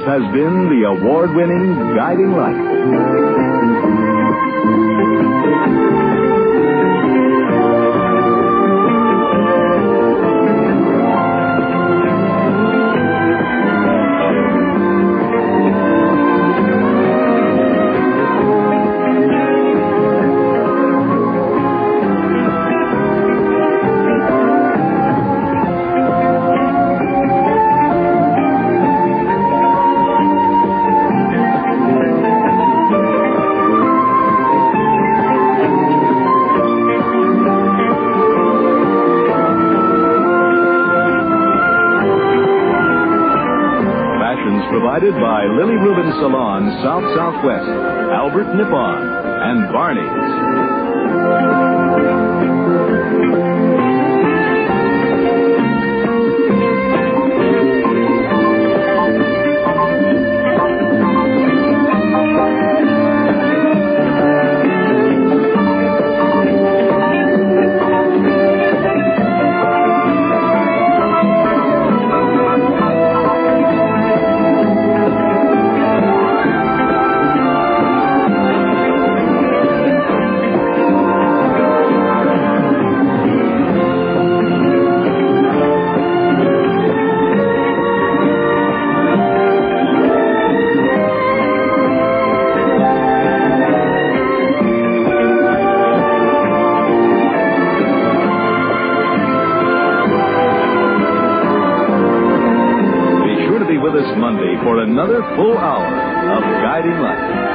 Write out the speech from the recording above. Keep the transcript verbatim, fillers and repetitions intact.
has been the award-winning Guiding Light. Provided by Lily Rubin Salon, South Southwest, Albert Nippon, and Barney's. With us Monday for another full hour of Guiding Light.